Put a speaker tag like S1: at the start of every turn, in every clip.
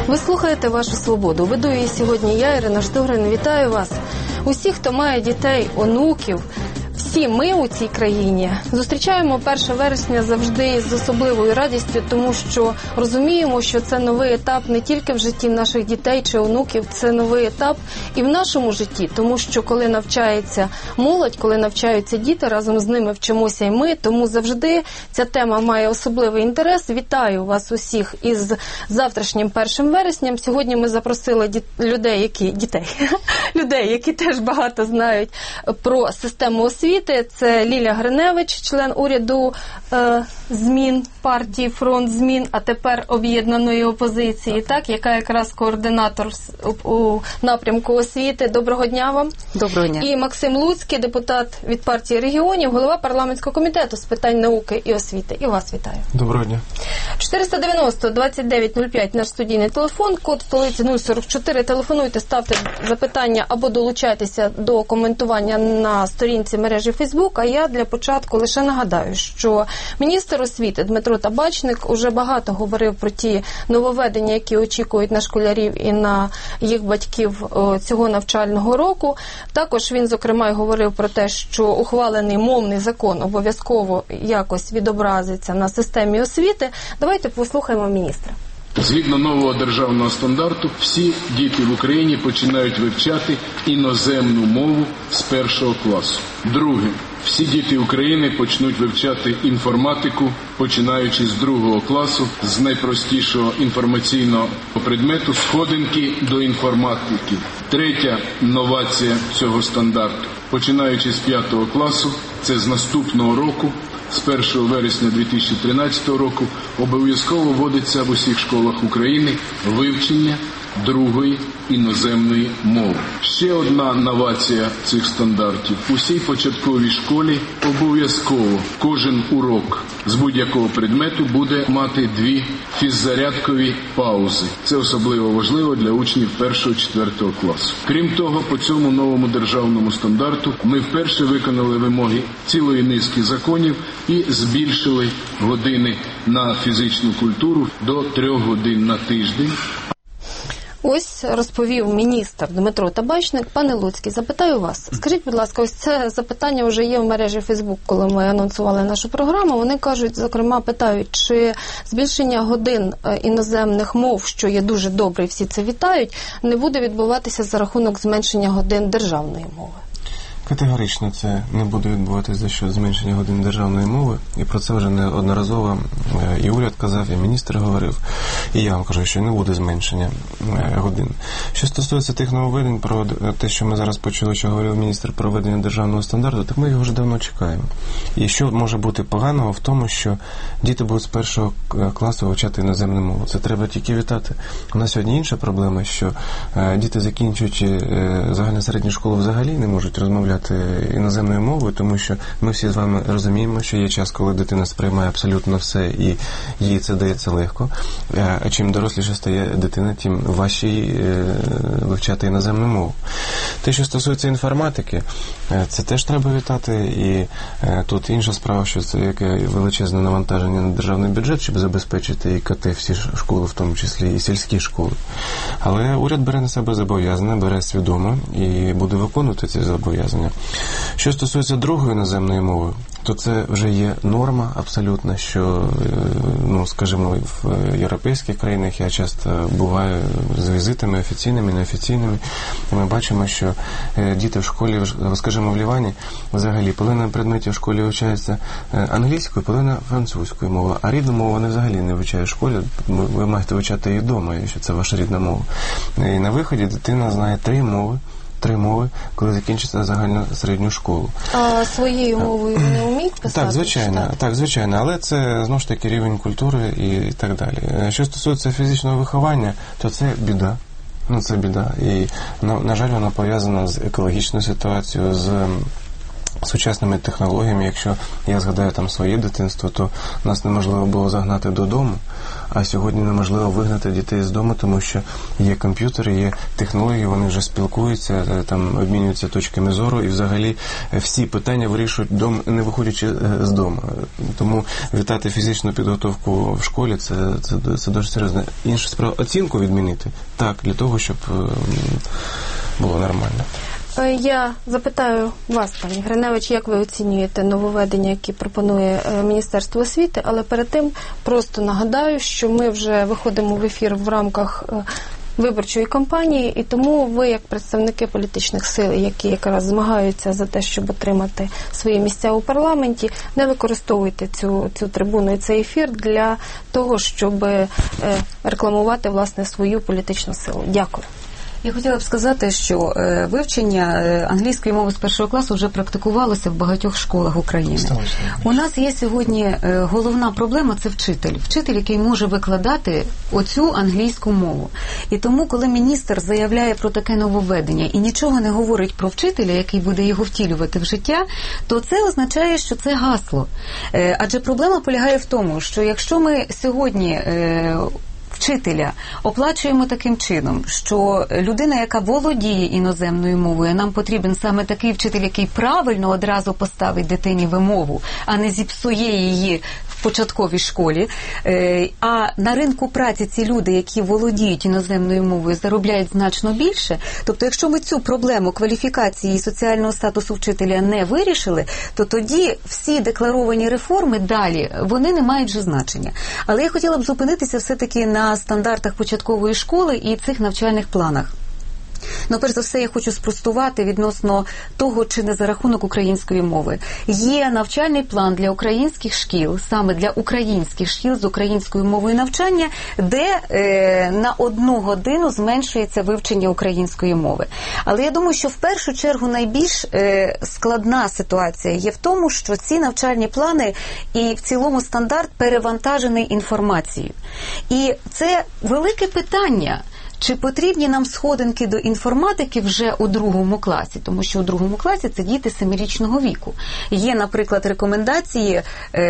S1: Ви слухаєте «Вашу свободу». Веду її сьогодні я, Ірина Штугрин. Вітаю вас. Усі, хто має дітей, онуків, всі ми у цій країні зустрічаємо 1 вересня завжди з особливою радістю, тому що розуміємо, що це новий етап не тільки в житті наших дітей чи онуків, це новий етап і в нашому житті, тому що коли навчається молодь, коли навчаються діти, разом з ними вчимося і ми, тому завжди ця тема має особливий інтерес. Вітаю вас усіх із завтрашнім 1 вересням. Сьогодні ми запросили людей, які теж багато знають про систему освіти. Це Ліля Гриневич, член уряду змін партії «Фронт змін», а тепер об'єднаної опозиції, так, яка якраз координатор у напрямку освіти. Доброго дня вам.
S2: Доброго дня.
S1: І Максим Луцький, депутат від партії регіонів, голова парламентського комітету з питань науки і освіти. І вас вітаю.
S3: Доброго дня.
S1: 490-2905 наш студійний телефон, код столиці 044. Телефонуйте, ставте запитання або долучайтеся до коментування на сторінці мережі Фейсбук. А я для початку лише нагадаю, що міністр освіти Дмитро Табачник уже багато говорив про ті нововведення, які очікують на школярів і на їх батьків цього навчального року. Також він, зокрема, й говорив про те, що ухвалений мовний закон обов'язково якось відобразиться на системі освіти. Давайте послухаємо міністра.
S4: Згідно нового державного стандарту, всі діти в Україні починають вивчати іноземну мову з 1 класу. Друге. Всі діти України почнуть вивчати інформатику, починаючи з 2 класу, з найпростішого інформаційного предмету «Сходинки до інформатики». Третя новація цього стандарту. Починаючи з 5 класу, це з наступного року, з 1 вересня 2013 року, обов'язково вводиться в усіх школах України вивчення другої іноземної мови. Ще одна новація цих стандартів. У всій початковій школі обов'язково кожен урок з будь-якого предмету буде мати 2 фіззарядкові паузи. Це особливо важливо для учнів 1-4 класу. Крім того, по цьому новому державному стандарту ми вперше виконали вимоги цілої низки законів і збільшили години на фізичну культуру до 3 годин на тиждень.
S1: Ось розповів міністр Дмитро Табачник. Пане Луцький, запитаю вас. Скажіть, будь ласка, ось це запитання вже є в мережі Фейсбук, коли ми анонсували нашу програму. Вони кажуть, зокрема, питають, чи збільшення годин іноземних мов, що є дуже добре, і всі це вітають, не буде відбуватися за рахунок зменшення годин державної мови?
S3: Категорично це не буде відбуватися за що зменшення годин державної мови, і про це вже неодноразово і уряд казав, і міністр говорив, і я вам кажу, що не буде зменшення годин. Що стосується тих нововведень, про те, що ми зараз почули, що говорив міністр про введення державного стандарту, так ми його вже давно чекаємо. І що може бути поганого в тому, що діти будуть з 1 класу вивчати іноземну мову. Це треба тільки вітати. У нас сьогодні інша проблема, що діти, закінчуючи загальну середню школу, взагалі не можуть розмовляти іноземною мовою, тому що ми всі з вами розуміємо, що є час, коли дитина сприймає абсолютно все і їй це дається легко. А чим доросліше стає дитина, тим важче їй вивчати іноземну мову. Те, що стосується інформатики, це теж треба вітати, і тут інша справа, що це яке величезне навантаження на державний бюджет, щоб забезпечити ІКТ всі школи, в тому числі і сільські школи. Але уряд бере на себе зобов'язання, бере свідомо і буде виконувати ці зобов'язання. Що стосується другої іноземної мови, то це вже є норма абсолютно, що, скажімо, в європейських країнах я часто буваю з візитами офіційними, неофіційними, і ми бачимо, що діти в школі, скажімо, в Лівані, взагалі половина предметів в школі вивчається англійською, половина французькою мовою, а рідну мову вони взагалі не вивчають в школі, ви маєте вивчати її вдома, якщо це ваша рідна мова. І на виході дитина знає 3 мови, коли закінчиться загальну середню школу.
S1: А своєю мовою вони вміють писати?
S3: Так, звичайно, але це, знову ж таки, рівень культури і так далі. Що стосується фізичного виховання, то це біда. Це біда. І, на жаль, вона пов'язана з екологічною ситуацією, з сучасними технологіями. Якщо я згадаю там своє дитинство, то нас неможливо було загнати додому, а сьогодні неможливо вигнати дітей з дому, тому що є комп'ютери, є технології, вони вже спілкуються, там обмінюються точками зору і взагалі всі питання вирішують не виходячи з дому. Тому вітати фізичну підготовку в школі це дуже серйозно. Інша справа, оцінку відмінити, так, для того, щоб було нормально.
S1: Я запитаю вас, пані Гриневич, як ви оцінюєте нововведення, які пропонує Міністерство освіти, але перед тим просто нагадаю, що ми вже виходимо в ефір в рамках виборчої кампанії, і тому ви, як представники політичних сил, які якраз змагаються за те, щоб отримати свої місця у парламенті, не використовуйте цю трибуну і цей ефір для того, щоб рекламувати, власне, свою політичну силу. Дякую.
S2: Я хотіла б сказати, що вивчення англійської мови з першого класу вже практикувалося в багатьох школах України. У нас є сьогодні головна проблема – це вчитель. Вчитель, який може викладати оцю англійську мову. І тому, коли міністр заявляє про таке нововведення і нічого не говорить про вчителя, який буде його втілювати в життя, то це означає, що це гасло. Адже проблема полягає в тому, що якщо ми сьогодні вчителя оплачуємо таким чином, що людина, яка володіє іноземною мовою, нам потрібен саме такий вчитель, який правильно одразу поставить дитині вимову, а не зіпсує її в початковій школі. А на ринку праці ці люди, які володіють іноземною мовою, заробляють значно більше. Тобто, якщо ми цю проблему кваліфікації і соціального статусу вчителя не вирішили, то тоді всі декларовані реформи далі, вони не мають вже значення. Але я хотіла б зупинитися все-таки на стандартах початкової школи і цих навчальних планах. Перш за все, я хочу спростувати відносно того, чи не за рахунок української мови. Є навчальний план для українських шкіл, саме для українських шкіл з українською мовою навчання, де на 1 годину зменшується вивчення української мови. Але я думаю, що в першу чергу найбільш складна ситуація є в тому, що ці навчальні плани і в цілому стандарт перевантажений інформацією. І це велике питання. Чи потрібні нам сходинки до інформатики вже у 2 класі? Тому що у 2 класі це діти 7-річного віку. Є, наприклад, рекомендації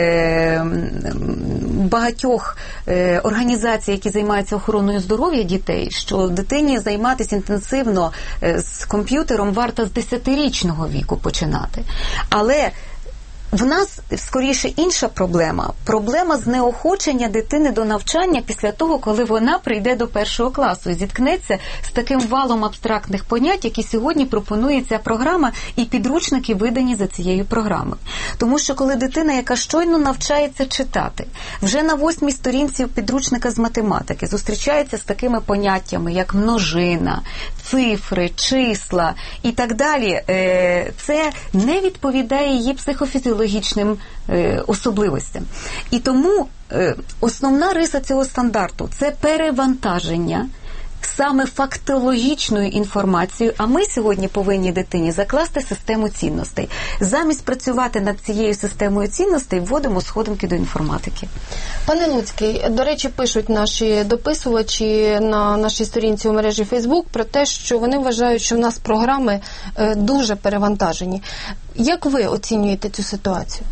S2: багатьох організацій, які займаються охороною здоров'я дітей, що дитині займатися інтенсивно з комп'ютером варто з 10-річного віку починати. Але в нас, скоріше, інша проблема. Проблема знеохочення дитини до навчання після того, коли вона прийде до 1 класу і зіткнеться з таким валом абстрактних понять, які сьогодні пропонує ця програма, і підручники видані за цією програмою. Тому що коли дитина, яка щойно навчається читати, вже на 8-й сторінці підручника з математики зустрічається з такими поняттями, як множина, цифри, числа і так далі, це не відповідає її психофізіологічним особливостям. І тому основна риса цього стандарту – це перевантаження саме фактологічною інформацією, а ми сьогодні повинні дитині закласти систему цінностей. Замість працювати над цією системою цінностей, вводимо сходинки до інформатики.
S1: Пане Луцький, до речі, пишуть наші дописувачі на нашій сторінці у мережі Facebook про те, що вони вважають, що в нас програми дуже перевантажені. Як ви оцінюєте цю ситуацію?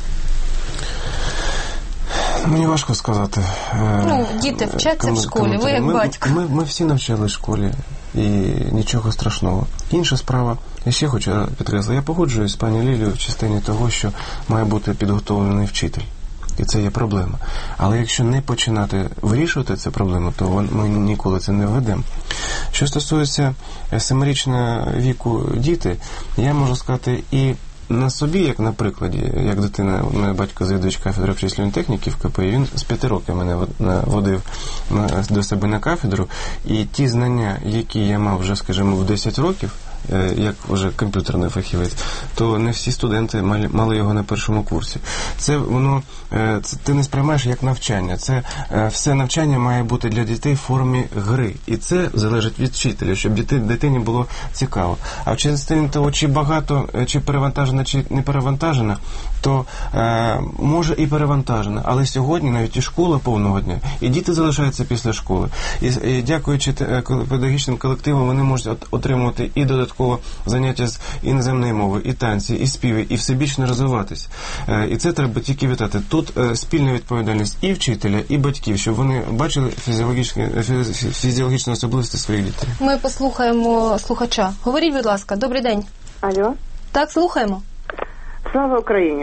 S3: Мені важко сказати.
S1: Діти вчаться в школі, ви як батько.
S3: Ми всі навчали в школі, і нічого страшного. Інша справа, я ще хочу підкреслити, я погоджуюсь з пані Лілією в частині того, що має бути підготовлений вчитель. І це є проблема. Але якщо не починати вирішувати цю проблему, то ми ніколи це не введемо. Що стосується 7-річного віку діти, я можу сказати і на собі, як на прикладі, як дитина, мене батько завідувач кафедри обчислювальної техніки в КПІ, він з 5 років мене водив до себе на кафедру, і ті знання, які я мав вже, скажімо, в 10 років, як вже комп'ютерний фахівець, то не всі студенти мали його на 1 курсі. Це ти не сприймаєш як навчання. Це все навчання має бути для дітей в формі гри. І це залежить від вчителя, щоб дитині було цікаво. А в частині того, чи багато, чи перевантажена, чи не перевантажена, то може і перевантажена. Але сьогодні навіть і школа повного дня, і діти залишаються після школи. І дякуючи педагогічним колективам, вони можуть отримувати і додаткові додатково заняття з іноземної мови, і танці, і співи, і всебічно розвиватись. І це треба тільки вітати. Тут спільна відповідальність і вчителя, і батьків, щоб вони бачили фізіологічні особливості своїх дітей.
S1: Ми послухаємо слухача. Говоріть, будь ласка. Добрий день.
S5: Алло.
S1: Так, слухаємо.
S5: Слава Україні.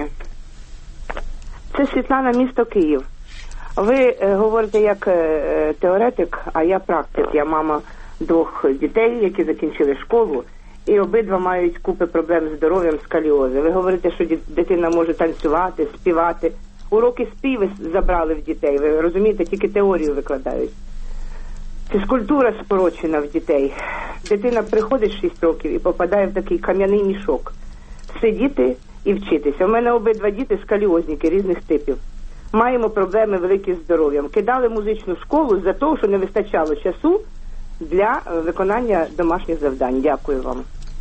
S5: Це Світлана, місто Київ. Ви говорите як теоретик, а я практик. Я мама 2 дітей, які закінчили школу, і обидва мають купи проблем з здоров'ям, сколіози. Ви говорите, що дитина може танцювати, співати. Уроки співи забрали в дітей. Ви розумієте, тільки теорію викладають. Фізкультура скорочена в дітей. Дитина приходить 6 років і попадає в такий кам'яний мішок. Сидіти і вчитися. У мене обидва діти сколіозники різних типів. Маємо проблеми великі з здоров'ям. Кидали музичну школу за того, що не вистачало часу для виконання домашніх завдань. Дякую вам.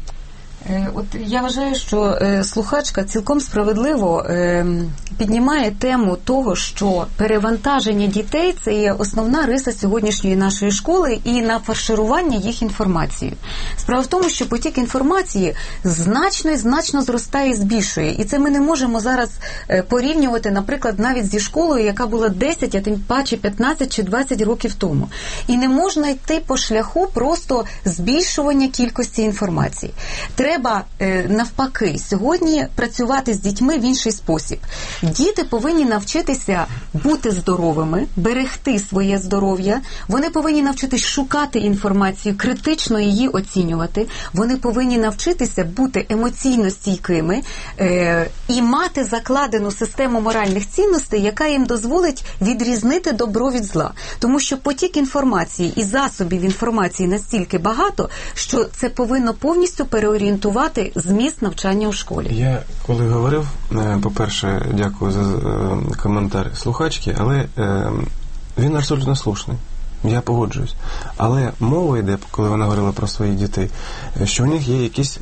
S2: От я вважаю, що слухачка цілком справедливо піднімає тему того, що перевантаження дітей – це є основна риса сьогоднішньої нашої школи і нафарширування їх інформацією. Справа в тому, що потік інформації значно зростає і збільшує. І це ми не можемо зараз порівнювати, наприклад, навіть зі школою, яка була 10, а тим паче 15 чи 20 років тому. І не можна йти по шляху просто збільшування кількості інформації. Треба, навпаки, сьогодні працювати з дітьми в інший спосіб. Діти повинні навчитися бути здоровими, берегти своє здоров'я, вони повинні навчитись шукати інформацію, критично її оцінювати, вони повинні навчитися бути емоційно стійкими і мати закладену систему моральних цінностей, яка їм дозволить відрізнити добро від зла. Тому що потік інформації і засобів інформації настільки багато, що це повинно повністю переорієнтувати зміст навчання у школі.
S3: Я коли говорив, по-перше, дякую за коментар слухачки, але він абсолютно слушний. Я погоджуюсь. Але мова йде, коли вона говорила про своїх дітей, що у них є якісь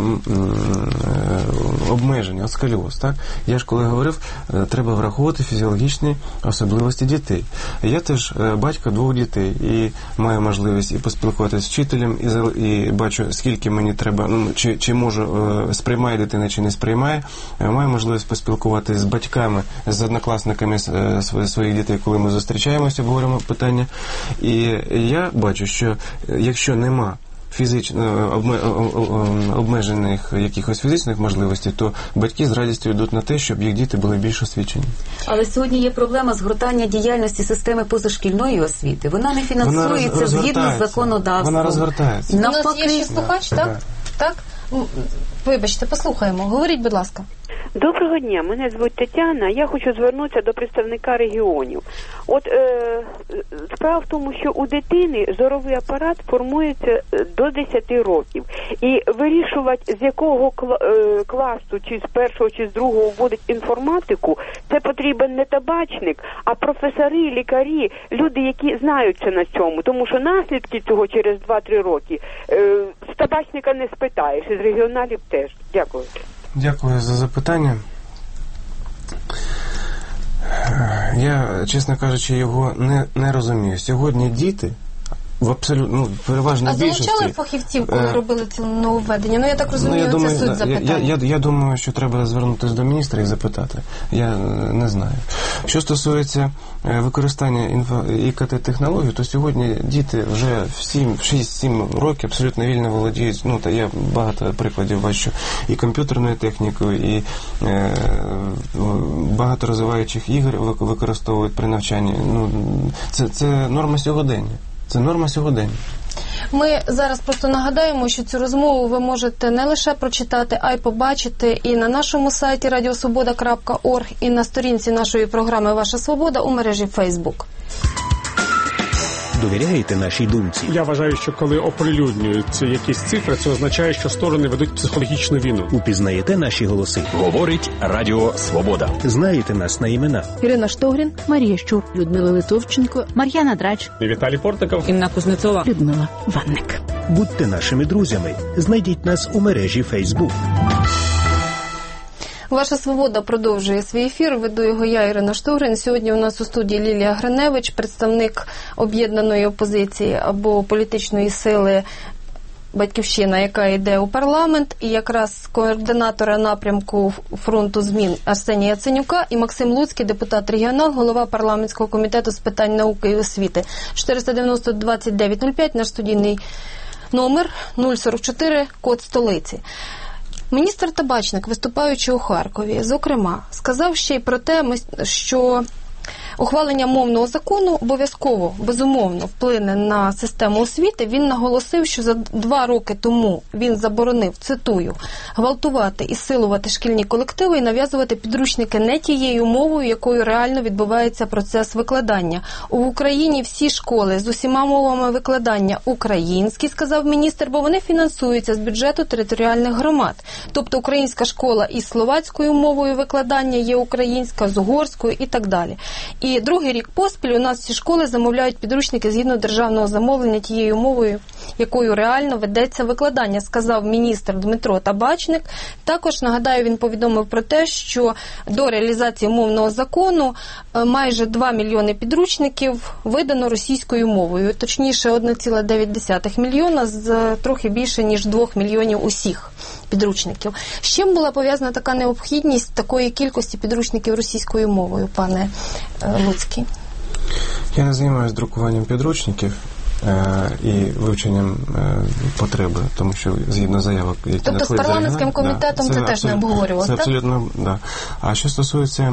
S3: обмеження, сколіоз, так? Я ж коли говорив, треба враховувати фізіологічні особливості дітей. Я теж батько 2 дітей і маю можливість і поспілкуватися з вчителем, і бачу, скільки мені треба, чи можу, сприймає дитина, чи не сприймає. Маю можливість поспілкуватися з батьками, з однокласниками своїх дітей, коли ми зустрічаємося, обговорюємо питання. І я бачу, що якщо нема фізично обмежених якихось фізичних можливостей, то батьки з радістю йдуть на те, щоб їх діти були більш освічені.
S2: Але сьогодні є проблема згортання діяльності системи позашкільної освіти. Вона не фінансується згідно з законодавством.
S3: Вона розгортається.
S1: У нас є ще слухач, так? Так? Вибачте, послухаємо. Говоріть, будь ласка.
S6: Доброго дня, мене звуть Тетяна, я хочу звернутися до представника регіонів. От справа в тому, що у дитини зоровий апарат формується до 10 років. І вирішувати, з якого класу, чи з першого, чи з другого вводить інформатику, це потрібен не табачник, а професори, лікарі, люди, які знаються на цьому. Тому що наслідки цього через 2-3 роки з табачника не спитаєш, і з регіоналів теж. Дякую.
S3: Дякую за запитання. Я, чесно кажучи, його не розумію. Сьогодні діти в абсолютно, переважній більшості...
S1: А залучали фахівців, коли робили це нововведення? Я так розумію, це суть запитання.
S3: Я думаю, що треба звернутися до міністра і запитати. Я не знаю. Що стосується використання ІКТ-технологій, то сьогодні діти вже в 6-7 років абсолютно вільно володіють, та я багато прикладів бачу, і комп'ютерною технікою, і багато розвиваючих ігор використовують при навчанні. Це норма сьогодення. Це норма сьогодення.
S1: Ми зараз просто нагадаємо, що цю розмову ви можете не лише прочитати, а й побачити і на нашому сайті radiosvoboda.org, і на сторінці нашої програми «Ваша Свобода» у мережі Facebook.
S7: Довіряєте нашій думці?
S8: Я вважаю, що коли оприлюднюються якісь цифри, це означає, що сторони ведуть психологічну війну.
S7: Упізнаєте наші голоси? Говорить Радіо Свобода. Знаєте нас на імена?
S9: Ірина Штогрін, Марія Щур, Людмила Литовченко, Мар'яна Драч,
S8: Віталій Портников,
S9: Інна Кузнецова, Людмила Ванник.
S7: Будьте нашими друзями. Знайдіть нас у мережі Facebook.
S1: Ваша Свобода продовжує свій ефір. Веду його я, Ірина Штогрін. Сьогодні у нас у студії Лілія Гриневич, представник об'єднаної опозиції або політичної сили «Батьківщина», яка йде у парламент, і якраз координатора напрямку фронту змін Арсенія Яценюка і Максим Луцький, депутат регіонал, голова парламентського комітету з питань науки і освіти. 490-2905, наш студійний номер 044, код столиці. Міністр Табачник, виступаючи у Харкові, зокрема, сказав ще й про те, що ухвалення мовного закону обов'язково, безумовно, вплине на систему освіти. Він наголосив, що за 2 роки тому він заборонив, цитую, гвалтувати і силувати шкільні колективи і нав'язувати підручники не тією мовою, якою реально відбувається процес викладання. В Україні всі школи з усіма мовами викладання українські, сказав міністр, бо вони фінансуються з бюджету територіальних громад. Тобто українська школа із словацькою мовою викладання є українська, з угорською і так далі. І другий рік поспіль у нас всі школи замовляють підручники згідно державного замовлення тією мовою, якою реально ведеться викладання, сказав міністр Дмитро Табачник. Також, нагадаю, він повідомив про те, що до реалізації мовного закону майже 2 мільйони підручників видано російською мовою, точніше 1,9 мільйона з трохи більше, ніж 2 мільйонів усіх підручників. З чим була пов'язана така необхідність такої кількості підручників російською мовою, пане Луцький?
S3: Я не займаюся друкуванням підручників і вивченням потреби, тому що згідно заявок, які
S1: тобто
S3: надходять
S1: з парламентським комітетом це теж не обговорювалося,
S3: так? Це абсолютно, да. А що стосується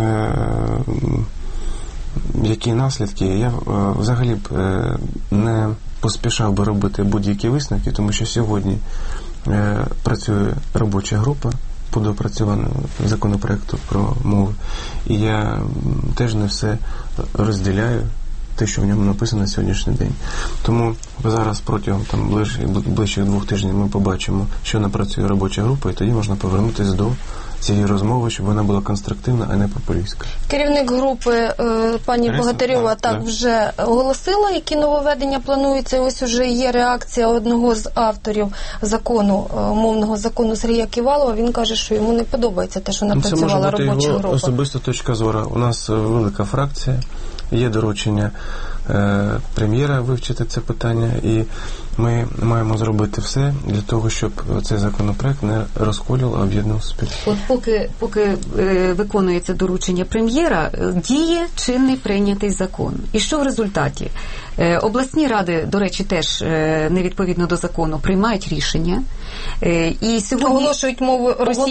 S3: які наслідки, я взагалі б не поспішав би робити будь-які висновки, тому що сьогодні працює робоча група по доопрацюванню законопроекту про мови. І я теж не все розділяю, те, що в ньому написано на сьогоднішній день. Тому зараз протягом ближчих 2 тижнів ми побачимо, що напрацює робоча група, і тоді можна повернутися до цієї розмови, щоб вона була конструктивна, а не популістська.
S1: Керівник групи пані Богатирьова вже оголосила, які нововведення плануються. Ось уже є реакція одного з авторів закону, мовного закону Сергія Ківалова. Він каже, що йому не подобається те, що напрацювала робоча група. Це може бути його
S3: особиста точка зору. У нас велика фракція, є доручення прем'єра вивчити це питання, і ми маємо зробити все для того, щоб цей законопроект не розколював, а об'єднав суспільство.
S2: От поки виконується доручення прем'єра, діє чинний прийнятий закон. І що в результаті? Обласні ради, до речі, теж невідповідно до закону приймають рішення. І сьогодні
S1: оголошують мову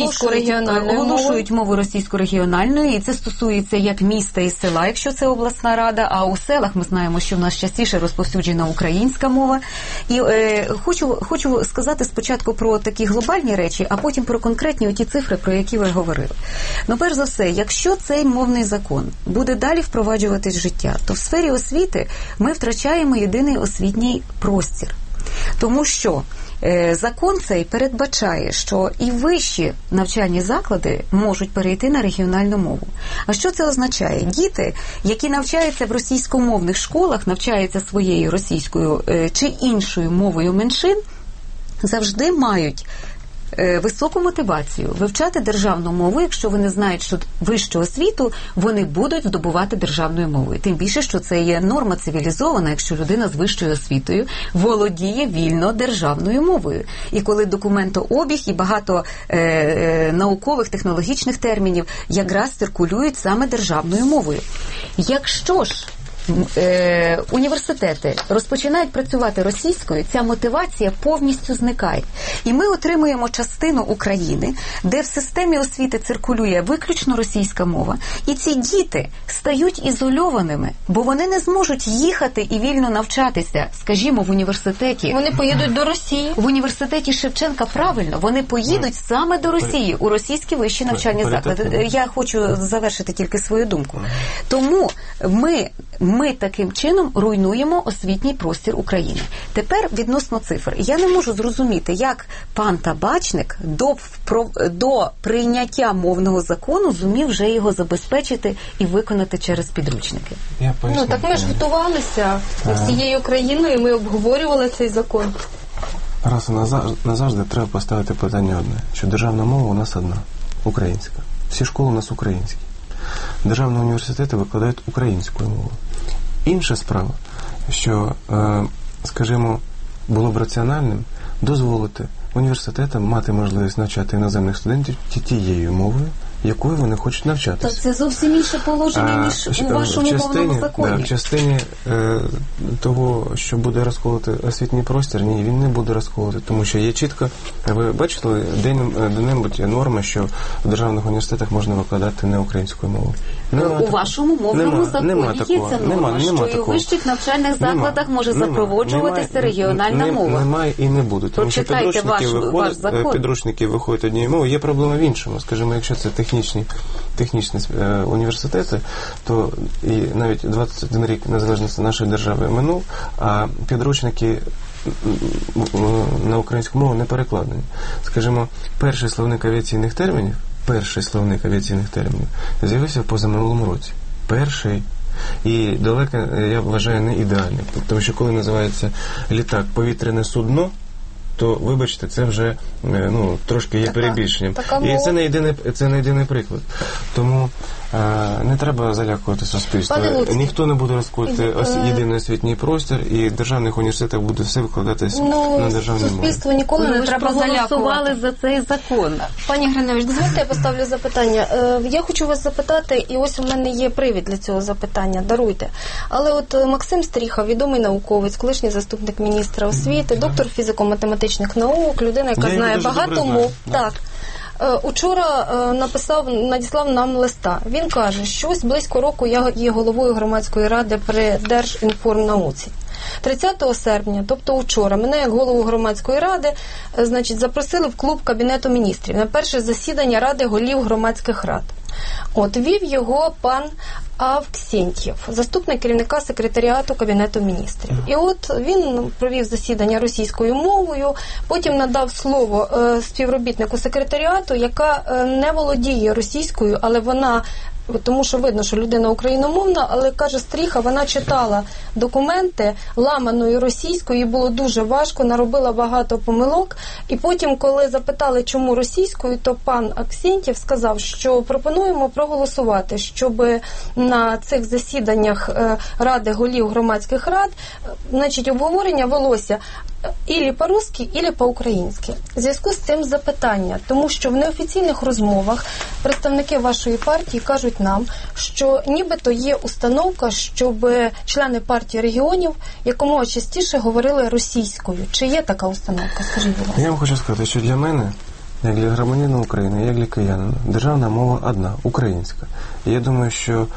S2: російсько-регіональної, і це стосується як міста і села, якщо це обласна рада, а у селах ми знаємо, що в нас частіше розповсюджена українська мова. І хочу сказати спочатку про такі глобальні речі, а потім про конкретні ті цифри, про які ви говорили. Ну, перш за все, якщо цей мовний закон буде далі впроваджуватись в життя, то в сфері освіти ми втрачаємо єдиний освітній простір. Тому що закон цей передбачає, що і вищі навчальні заклади можуть перейти на регіональну мову. А що це означає? Діти, які навчаються в російськомовних школах, навчаються своєю російською чи іншою мовою меншин, завжди мають високу мотивацію вивчати державну мову, якщо вони знають, що вищу освіту вони будуть здобувати державною мовою. Тим більше, що це є норма цивілізована, якщо людина з вищою освітою володіє вільно державною мовою. І коли документообіг і багато наукових, технологічних термінів якраз циркулюють саме державною мовою. Якщо ж університети розпочинають працювати російською, ця мотивація повністю зникає. І ми отримуємо частину України, де в системі освіти циркулює виключно російська мова. І ці діти стають ізольованими, бо вони не зможуть їхати і вільно навчатися, скажімо, в університеті.
S1: Вони поїдуть до Росії.
S2: В університеті Шевченка, правильно, вони поїдуть саме до Росії, у російські вищі навчальні заклади. Я хочу завершити тільки свою думку. Тому ми таким чином руйнуємо освітній простір України. Тепер відносно цифр. Я не можу зрозуміти, як пан Табачник до прийняття мовного закону зумів вже його забезпечити і виконати через підручники.
S1: Так ми ж готувалися всією країною, ми обговорювали цей закон.
S3: Раз і назавжди треба поставити питання одне, що державна мова у нас одна, українська. Всі школи у нас українські. Державні університети викладають українською мовою. Інша справа, що, скажімо, було б раціональним дозволити університетам мати можливість навчати іноземних студентів тією мовою, якою вони хочуть навчатися.
S2: Та це зовсім інше положення, ніж у вашому мовному законі.
S3: В частині того, що буде розколоти освітній простір, ні, він не буде розколоти, тому що є чітко, ви бачили де-небудь норми, що в державних університетах можна викладати не українською мовою?
S2: У вашому мовному законі є ця норма, що і у вищих навчальних закладах може запроваджуватися регіональна мова.
S3: Немає і не буде, тому що підручники виходять однією мовою. Є проблема в іншому. Скажімо, якщо це технічні університети, то і навіть 21 рік незалежності нашої держави минув, а підручники на українську мову не перекладені. Скажімо, перший словник авіаційних термінів з'явився в позаминулому році. Перший. І далеко, я вважаю, не ідеальний. Тому що коли називається літак «повітряне судно», то, вибачте, це вже трошки є перебільшенням. І це не єдиний приклад. Тому не треба залякувати суспільство. Ніхто не буде розколоти єдиний освітній простір, і в державних університетах буде все викладатися на державній мові.
S1: Суспільство ніколи не треба
S2: проголосували за цей закон.
S1: Пані Гриневич, дозвольте, я поставлю запитання. Я хочу вас запитати, і ось у мене є привід для цього запитання, даруйте. Але от Максим Стріха, відомий науковець, колишній заступник міністра освіти, доктор фізико-математичних наук, людина, яка знає багато мов. Так. Учора надіслав нам листа. Він каже, що ось близько року я є головою громадської ради при Держінформнауці. 30 серпня, тобто учора, мене як голову громадської ради, запросили в клуб Кабінету міністрів на перше засідання Ради голів громадських рад. Вів його пан Авксентьєв, заступник керівника секретаріату Кабінету міністрів. І він провів засідання російською мовою, потім надав слово співробітнику секретаріату, яка не володіє російською, але вона, тому що видно, що людина україномовна, але, каже Стріха, вона читала документи ламаною російською, їй було дуже важко, наробила багато помилок. І потім, коли запитали, чому російською, то пан Аксентьєв сказав, що пропонуємо проголосувати, щоб на цих засіданнях Ради голів громадських рад, обговорення велося ілі по-русски, ілі по-українськи. В зв'язку з цим запитання, тому що в неофіційних розмовах представники вашої партії кажуть нам, що нібито є установка, щоб члени партії регіонів якомога частіше говорили російською. Чи є така установка? Скажіть, будь ласка.
S3: Я вам хочу сказати, що для мене, як для громадянина України, як для киянина, державна мова одна, українська. І я думаю, що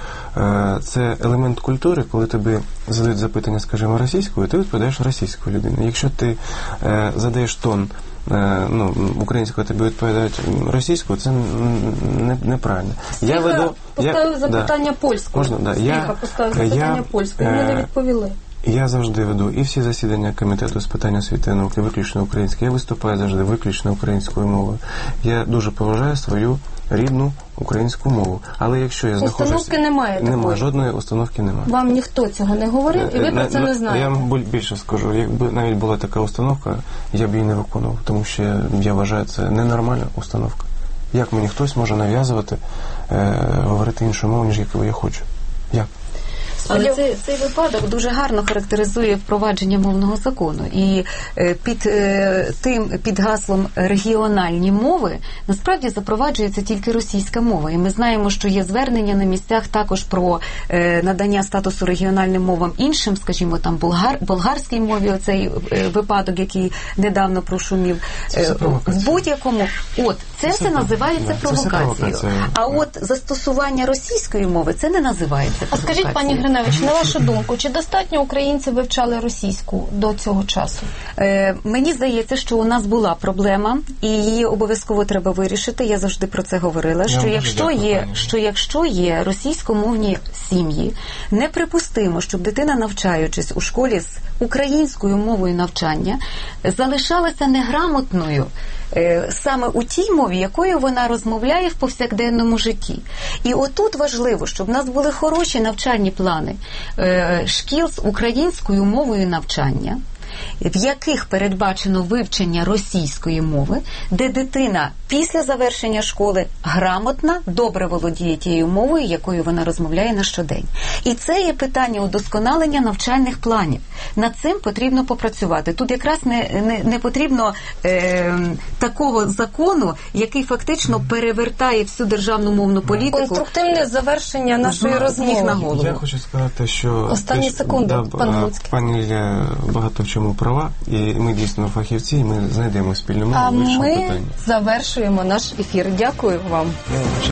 S3: це елемент культури, коли тобі задають запитання, скажімо, російською, ти відповідаєш російською людиною. Якщо ти задаєш тон українською, тобі відповідають російською, це неправильно.
S1: Я поставив запитання польською.
S3: Можна?
S1: Я поставив запитання польською, мені не відповіли.
S3: Я завжди веду і всі засідання комітету з питань освіти і науки виключно українською. Я виступаю завжди виключно українською мовою. Я дуже поважаю свою рідну українську мову. Але якщо я знаходжуся...
S1: Установки немає такої?
S3: Жодної установки немає.
S1: Вам ніхто цього не говорив, і ви про це не знаєте?
S3: Я вам більше скажу. Якби навіть була така установка, я б її не виконував, тому що я вважаю, це ненормальна установка. Як мені хтось може нав'язувати говорити іншу мову, ніж яку я хочу? Як?
S2: Але цей випадок дуже гарно характеризує впровадження мовного закону. І під гаслом регіональні мови насправді запроваджується тільки російська мова. І ми знаємо, що є звернення на місцях також про надання статусу регіональним мовам іншим, скажімо, там болгарській мові, оцей випадок, який недавно прошумів. В будь-якому, це все називається провокацією. А застосування російської мови, це не називається провокацією.
S1: А скажіть, пані Гриневич, на вашу думку, чи достатньо українці вивчали російську до цього часу?
S2: Мені здається, що у нас була проблема, і її обов'язково треба вирішити. Я завжди про це говорила, що якщо є російськомовні сім'ї, неприпустимо, щоб дитина, навчаючись у школі з українською мовою навчання, залишалася неграмотною саме у тій мові, якою вона розмовляє в повсякденному житті. І отут важливо, щоб в нас були хороші навчальні плани шкіл з українською мовою навчання, в яких передбачено вивчення російської мови, де дитина після завершення школи грамотна, добре володіє тією мовою, якою вона розмовляє на щодень. І це є питання удосконалення навчальних планів. Над цим потрібно попрацювати. Тут якраз не потрібно такого закону, який фактично перевертає всю державну мовну політику.
S1: Конструктивне завершення нашої розмови.
S2: На голову.
S3: Я хочу сказати, що
S1: останні секунди, пан Луцький.
S3: Пані Лілія багато в чому права, і ми дійсно фахівці, і ми знайдемо спільну мову в іншому питанні.
S1: А ми завершуємо наш ефір. Дякую вам.